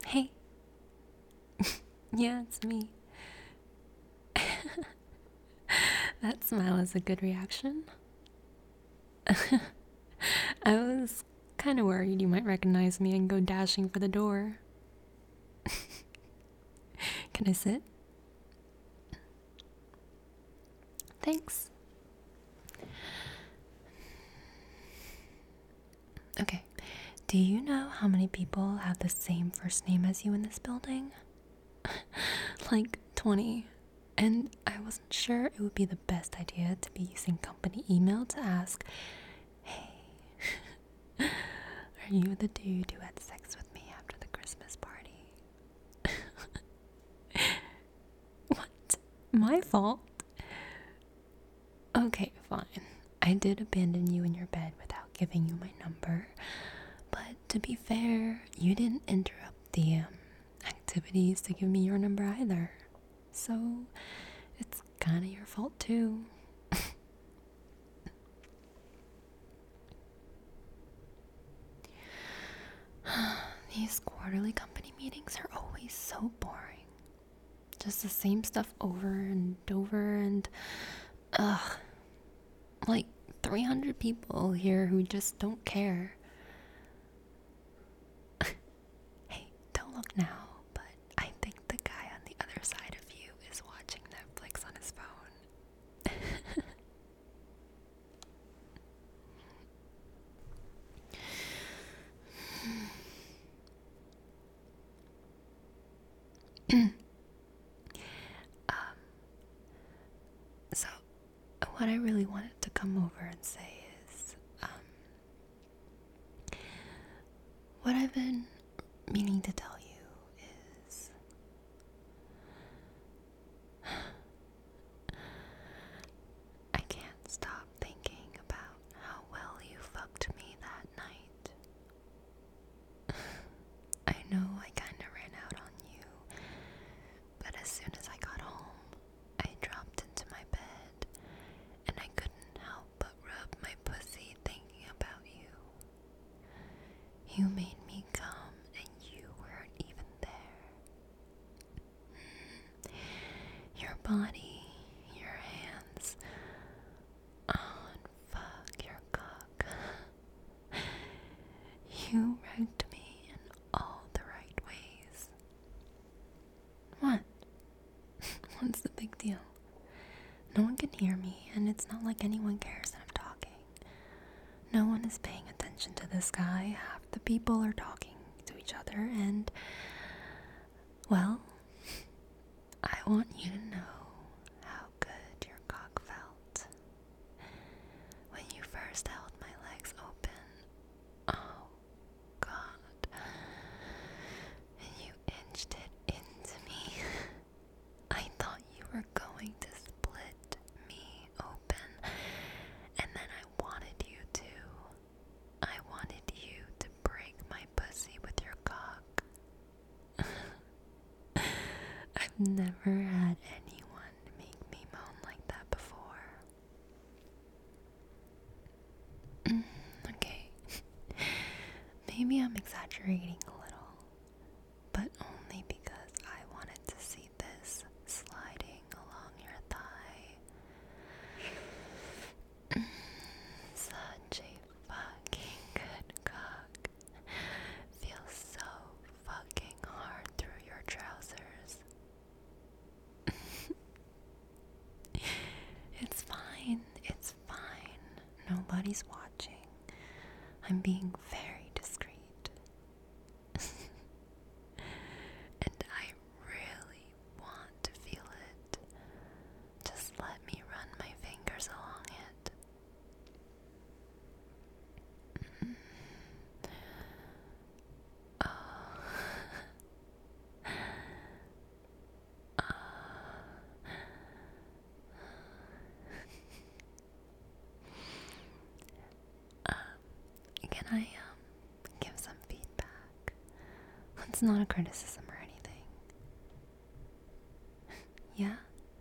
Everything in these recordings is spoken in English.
Hey, yeah, it's me. That smile is a good reaction. I was kind of worried you might recognize me and go dashing for the door. Can I sit? Thanks. Okay, do you know how many people have the same first name as you in this building? Like 20. And I wasn't sure it would be the best idea to be using company email to ask, hey, are you the dude who had sex with me after the Christmas party? What? My fault? Okay, fine. I did abandon you in your bed without giving you my number. But to be fair, you didn't interrupt the activities to give me your number either. So it's kind of your fault too. These quarterly company meetings are always so boring. Just the same stuff over and over and ugh. Like 300 people here who just don't care. Hey, don't look now, but I think the guy on the other side of you is watching Netflix on his phone. So, what I really wanted to come over and say is, what I've been meaning to tell you is, I can't stop thinking about how well you fucked me that night. I know I kinda ran out on you, but as soon as I got home, I dropped into my bed, and I couldn't help but rub my pussy thinking about you. You made me come, and you weren't even there. Your body, your hands, oh, and fuck your cock. You wrecked me in all the right ways. What? What's the big deal? No one can hear me, and it's not like anyone cares that I'm talking. No one is paying attention to this guy. Half the people are talking to each other, and, well, I want you to know how good your cock felt. When you first held my legs open, oh God, and you inched it into me. I thought you were going to split me open, and then I wanted you to. I wanted you to break my pussy with your cock. I've never had anyone make me moan like that before. Okay, maybe I'm exaggerating a little, but only because I wanted to see this sliding along your thigh. Such a fucking good cock. Feels so fucking hard through your trousers. It's fine. It's fine. Nobody's watching. I'm being very discreet. And I really want to feel it. Just let me run my fingers along it. Oh. Can I give some feedback? It's not a criticism or anything. Yeah?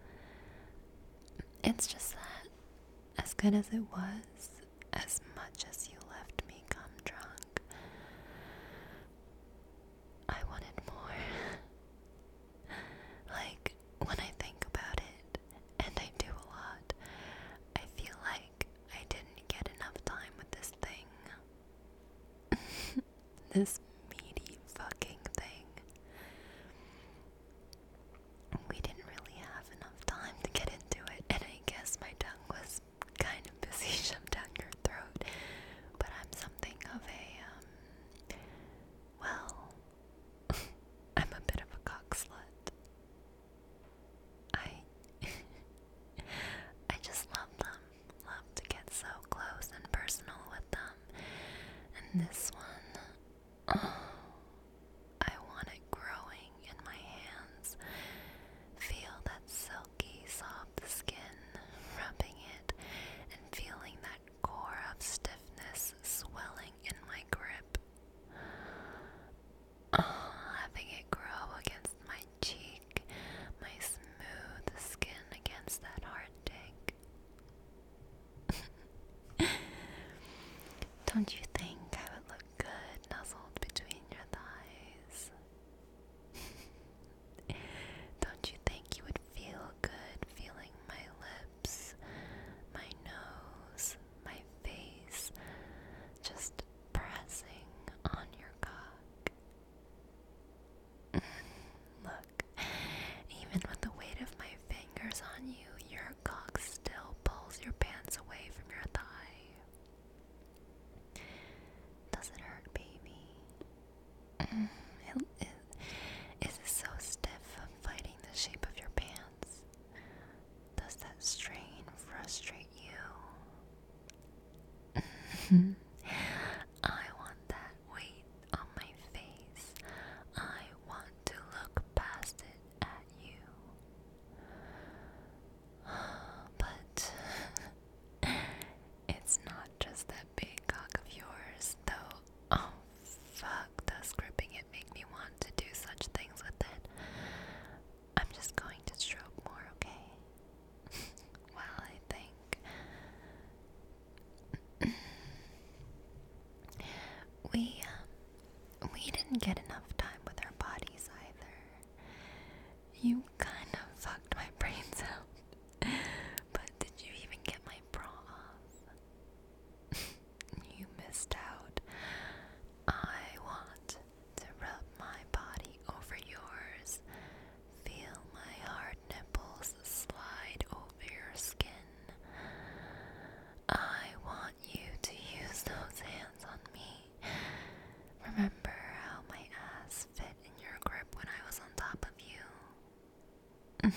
It's just that, as good as it was, as much as you left me cum drunk, I wanted more. this meaty fucking thing. We didn't really have enough time to get into it, and I guess my tongue was kind of busy shoved down your throat. But I'm something of a, well, I'm a bit of a cock slut. I I just love them. Love to get so close and personal with them. And this one, oh, I want it growing in my hands. Feel that silky, soft skin, rubbing it, and feeling that core of stiffness swelling in my grip. Oh, having it grow against my cheek, my smooth skin against that hard dick. Don't you think I would look good nuzzled between your thighs? Don't you think you would feel good feeling my lips, my nose, my face, just pressing on your cock? Look, even with the weight of my fingers on you, your cock still pulls your pants away from your thigh. Does it hurt, baby? Is it so stiff fighting the shape of your pants? Does that strain frustrate you? I want that weight on my face. I want to look past it at you. But it's not just that big cock of yours, though. Oh, fuck, does gripping it make me want to do such things with it? I'm just going to stroke more, okay? Well, I think we didn't get enough time with our bodies either. You kind of fucked my brains out. But did you even get my bra off? You missed out. I want to rub my body over yours. Feel my hard nipples slide over your skin. I want you to use those hands on me. Remember how my ass fit in your grip when I was on top of you?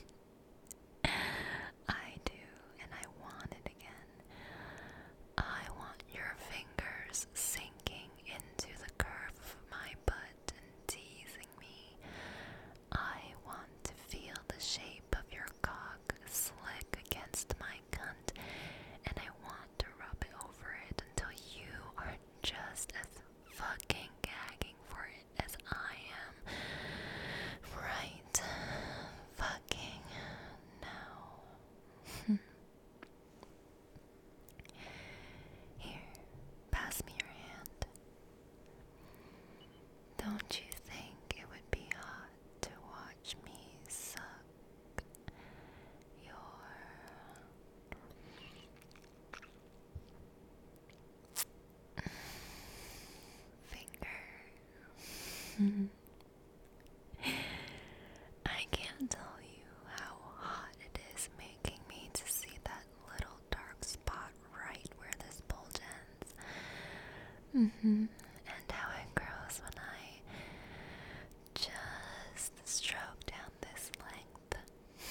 I do, and I want it again. I want your fingers sinking into the curve of my butt and teasing me. I want to feel the shape of your cock slick against my cunt, and I want to rub it over it until you are just as fucking gagging for it as I am right fucking now. Here, pass me your hand. Don't you think it would be hot to watch me suck your finger? I can't tell you how hot it is making me to see that little dark spot right where this bulge ends. And how it grows when I just stroke down this length.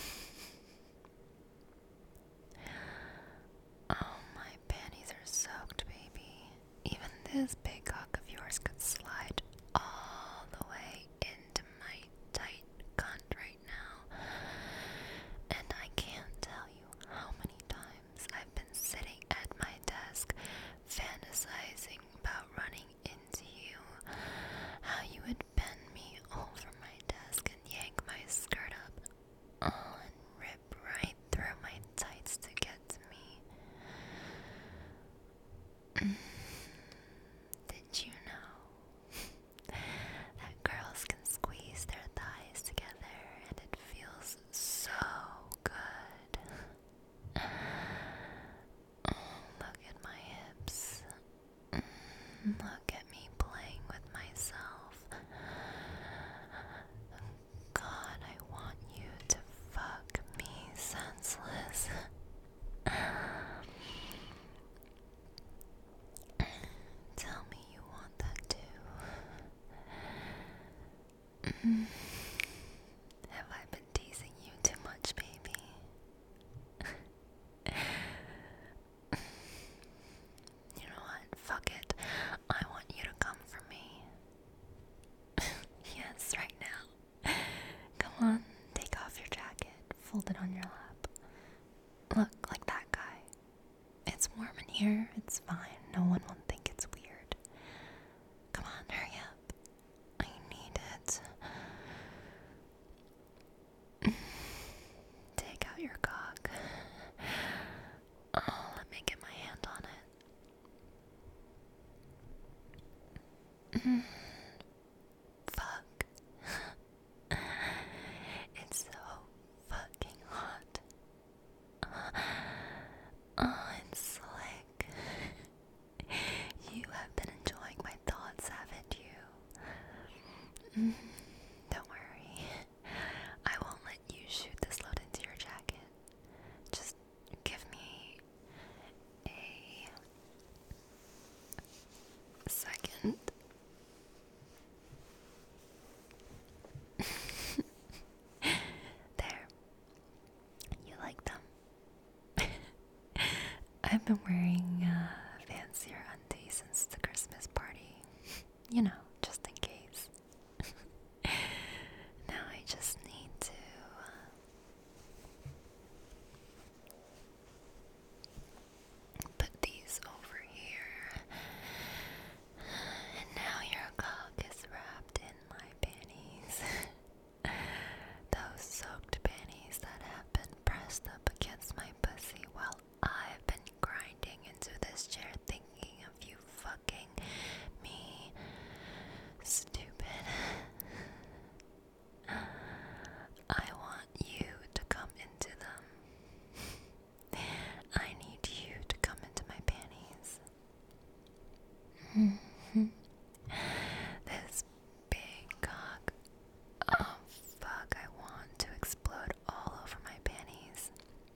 Oh, my panties are soaked, baby. Even this big cock of yours could slide all the way Fuck. It's so fucking hot. Oh, it's slick. You have been enjoying my thoughts, haven't you? Don't worry. I won't let you shoot this load into your jacket. Just give me a second. There. You like them? I've been wearing fancier undies since the Christmas party. You know, just in case. Now I just need to put these over here. And now your cock is wrapped in my panties. Those soaked panties that have been pressed up against my pussy while I've been grinding into this chair thinking of you fucking me. Stupid. I want you to come into them. I need you to come into my panties. This big cock. Oh fuck, I want to explode all over my panties.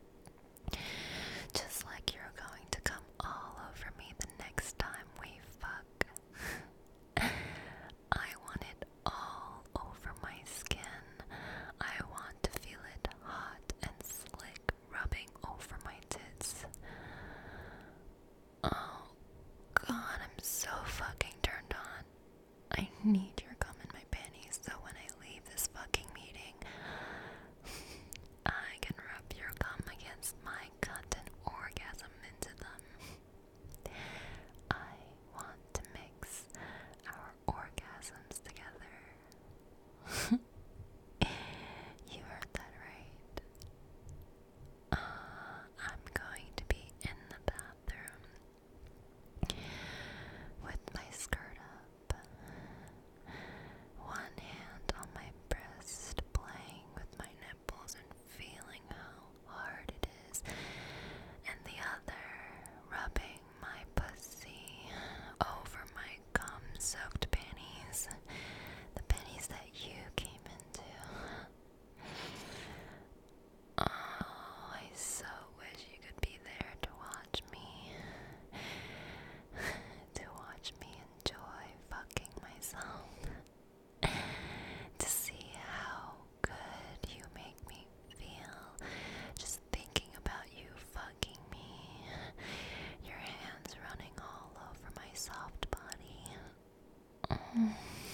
Just like you're going to come all over me the next time we fuck. I want it all over my skin. I want to feel it hot and slick rubbing over my tits. Oh god, I'm so fucking turned on. I need your cum in my panties so when I leave this fucking meeting, I can rub your cum against my cunt and orgasm into them. I want to mix our orgasms together. You heard that right. I'm going to be in the bathroom with my skirt up, one hand on my breast, playing with my nipples and feeling how hard it is, and the other rubbing my pussy over my cum-soaked panties, the panties that you came into. Oh, I so wish you could be there to watch me. To watch me enjoy fucking myself. To see how good you make me feel. Just thinking about you fucking me. Your hands running all over my soft body.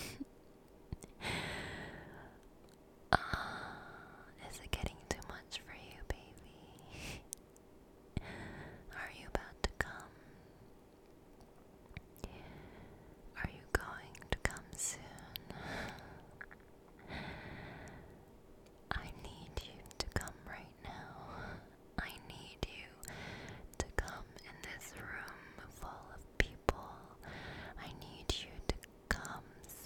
Is it getting too much for you, baby? Are you about to come? Are you going to come soon? I need you to come right now. I need you to come in this room full of people. I need you to come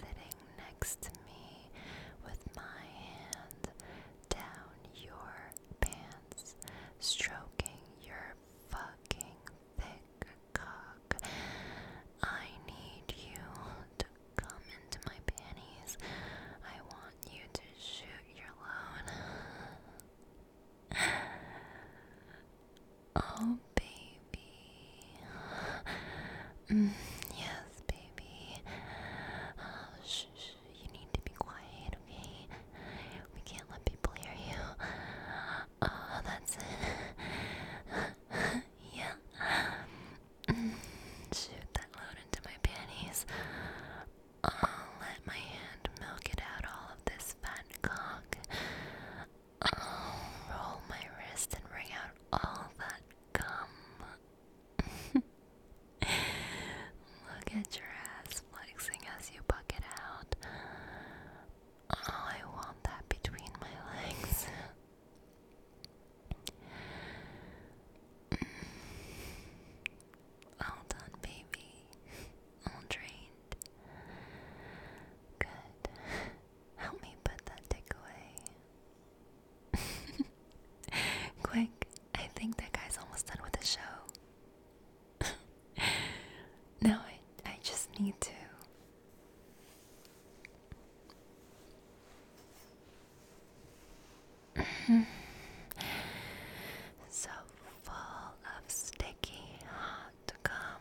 So full of sticky hot gum.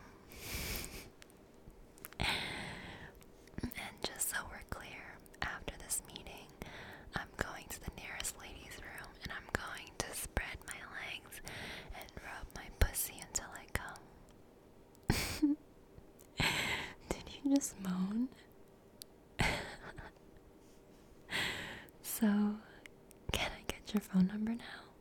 And just so we're clear, after this meeting, I'm going to the nearest ladies' room and I'm going to spread my legs and rub my pussy until I come. Did you just moan? So, can I get your phone number now?